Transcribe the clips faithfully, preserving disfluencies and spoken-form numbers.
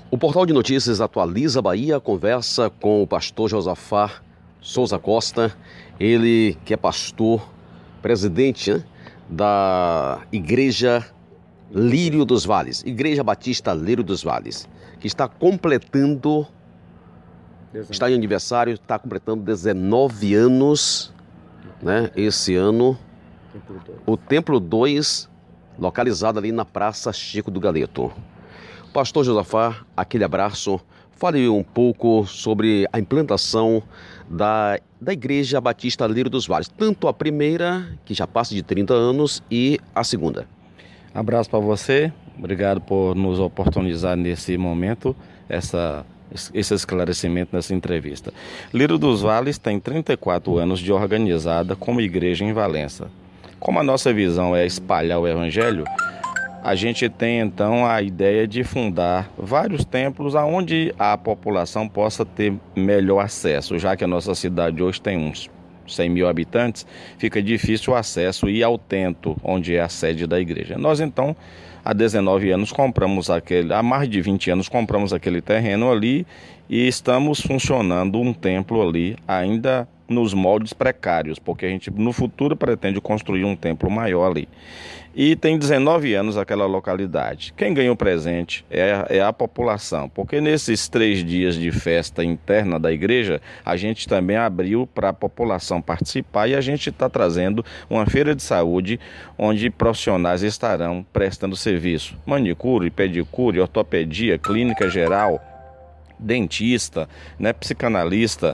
O portal de notícias Atualiza Bahia conversa com o pastor Josafá Souza Costa, ele que é pastor, presidente, né, da Igreja Lírio dos Vales, Igreja Batista Lírio dos Vales, que está completando, dezenove. Está em aniversário, está completando dezenove anos, né, esse ano, o Templo dois, localizado ali na Praça Chico do Galeto. Pastor Josafá, aquele abraço. Fale um pouco sobre a implantação da, da Igreja Batista Lírio dos Vales, tanto a primeira, que já passa de trinta anos, e a segunda. Abraço para você, obrigado por nos oportunizar nesse momento, essa, esse esclarecimento nessa entrevista. Lírio dos Vales tem trinta e quatro anos de organizada como igreja em Valença. Como a nossa visão é espalhar o Evangelho, a gente tem então a ideia de fundar vários templos aonde a população possa ter melhor acesso, já que a nossa cidade hoje tem uns cem mil habitantes, fica difícil o acesso e ir ao templo, onde é a sede da igreja. Nós então, há dezenove anos, compramos aquele, há mais de vinte anos, compramos aquele terreno ali e estamos funcionando um templo ali, ainda nos moldes precários, porque a gente no futuro pretende construir um templo maior ali. E tem dezenove anos aquela localidade. Quem ganhou presente é, é a população, porque nesses três dias de festa interna da igreja, a gente também abriu para a população participar e a gente está trazendo uma feira de saúde onde profissionais estarão prestando serviço. Manicure, pedicure, ortopedia, clínica geral, dentista, né, psicanalista,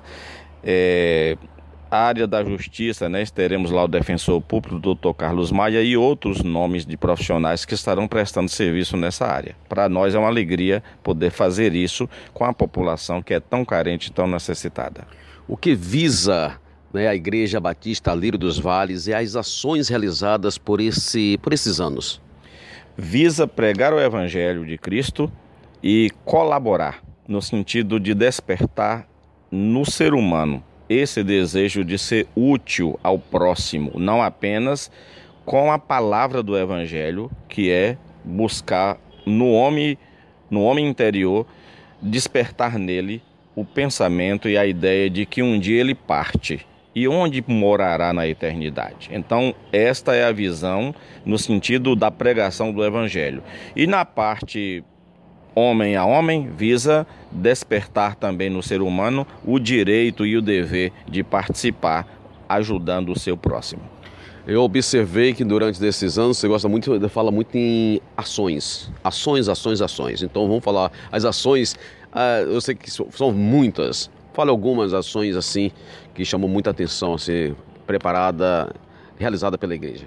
é... a área da justiça, né, teremos lá o defensor público, o doutor Carlos Maia, e outros nomes de profissionais que estarão prestando serviço nessa área. Para nós é uma alegria poder fazer isso com a população que é tão carente e tão necessitada. O que visa, né, a Igreja Batista Lírio dos Vales e as ações realizadas por, esse, por esses anos? Visa pregar o Evangelho de Cristo e colaborar, no sentido de despertar no ser humano esse desejo de ser útil ao próximo, não apenas com a palavra do Evangelho, que é buscar no homem, no homem interior, despertar nele o pensamento e a ideia de que um dia ele parte e onde morará na eternidade. Então, esta é a visão no sentido da pregação do Evangelho. E na parte homem a homem, visa despertar também no ser humano o direito e o dever de participar, ajudando o seu próximo. Eu observei que durante esses anos você gosta muito, fala muito em ações, ações, ações, ações. Então vamos falar as ações, uh, eu sei que são muitas. Fala algumas ações assim que chamam muita atenção, assim, preparada, realizada pela igreja.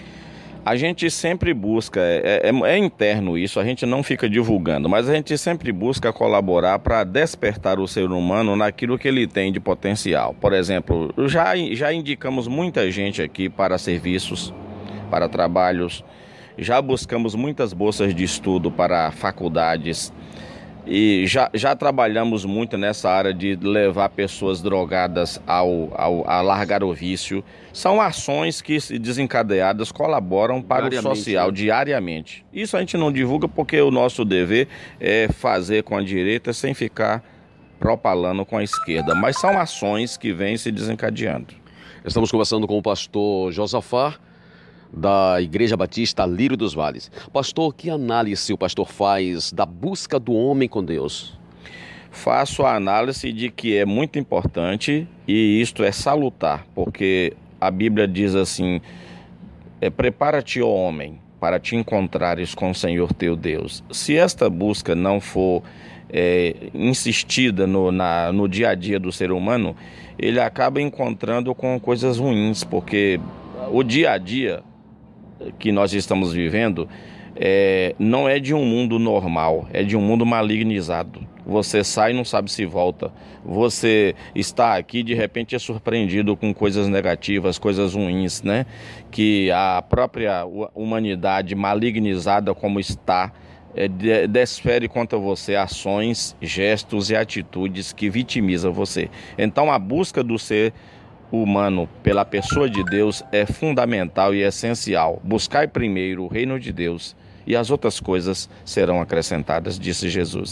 A gente sempre busca, é, é, é interno isso, a gente não fica divulgando, mas a gente sempre busca colaborar para despertar o ser humano naquilo que ele tem de potencial. Por exemplo, já, já indicamos muita gente aqui para serviços, para trabalhos, já buscamos muitas bolsas de estudo para faculdades e já, já trabalhamos muito nessa área de levar pessoas drogadas ao, ao, a largar o vício. São ações que, desencadeadas, colaboram para o social, né? Diariamente. Isso a gente não divulga porque o nosso dever é fazer com a direita sem ficar propalando com a esquerda. Mas são ações que vêm se desencadeando. Estamos conversando com o pastor Josafá, da Igreja Batista Lírio dos Vales. Pastor, que análise o pastor faz da busca do homem com Deus? Faço a análise de que é muito importante e isto é salutar, porque a Bíblia diz assim, é, prepara-te, ó homem, para te encontrares com o Senhor teu Deus. Se esta busca não for é, insistida no, na, no dia a dia do ser humano, ele acaba encontrando com coisas ruins, porque o dia a dia que nós estamos vivendo é, não é de um mundo normal, é de um mundo malignizado. Você sai e não sabe se volta. Você está aqui, de repente é surpreendido com coisas negativas, coisas ruins, né? Que a própria humanidade malignizada como está, é, desfere contra você ações, gestos e atitudes que vitimizam você. Então a busca do ser humano pela pessoa de Deus é fundamental e essencial. Buscai primeiro o reino de Deus e as outras coisas serão acrescentadas, disse Jesus.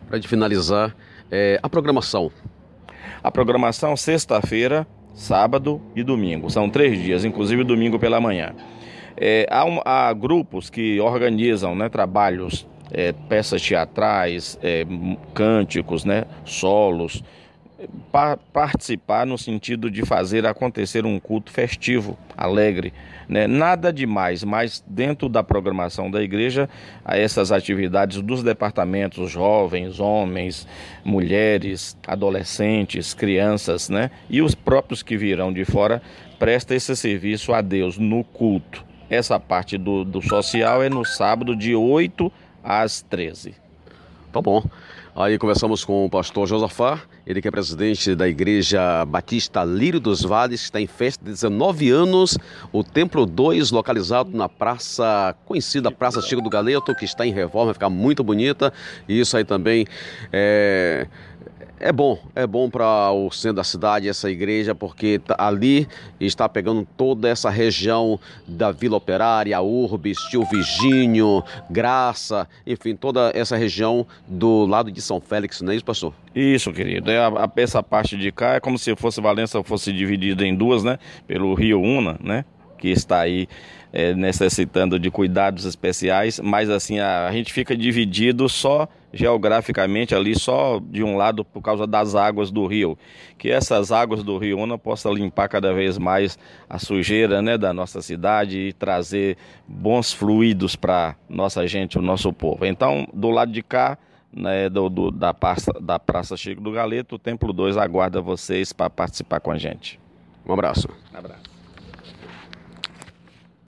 Para de finalizar, é, a programação. A programação sexta-feira, sábado e domingo. São três dias, inclusive domingo pela manhã. É, há, um, há grupos que organizam, né, trabalhos, é, peças teatrais, é, cânticos, né, solos, pa participar no sentido de fazer acontecer um culto festivo, alegre, né? Nada demais, mas dentro da programação da igreja, a essas atividades dos departamentos, jovens, homens, mulheres, adolescentes, crianças, né? E os próprios que virão de fora, presta esse serviço a Deus no culto. Essa parte do, do social é no sábado de oito às treze. Tá bom. Aí conversamos com o pastor Josafá, ele que é presidente da Igreja Batista Lírio dos Vales, que está em festa de dezenove anos, o Templo dois, localizado na praça, conhecida Praça Chico do Galeto, que está em reforma, vai ficar muito bonita, e isso aí também é... É bom, é bom para o centro da cidade, essa igreja, porque ali está pegando toda essa região da Vila Operária, Urbis, Tio Virgínio, Graça, enfim, toda essa região do lado de São Félix, não é isso, pastor? Isso, querido. É a, a, essa parte de cá é como se fosse Valença fosse dividida em duas, né? Pelo Rio Una, né? Que está aí é, necessitando de cuidados especiais, mas assim, a, a gente fica dividido só geograficamente ali, só de um lado por causa das águas do rio, que essas águas do Rio Una possam limpar cada vez mais a sujeira, né, da nossa cidade e trazer bons fluidos para nossa gente, o nosso povo. Então, do lado de cá, né, do, do, da, praça, da Praça Chico do Galeto, o Templo dois aguarda vocês para participar com a gente. Um abraço. Um abraço.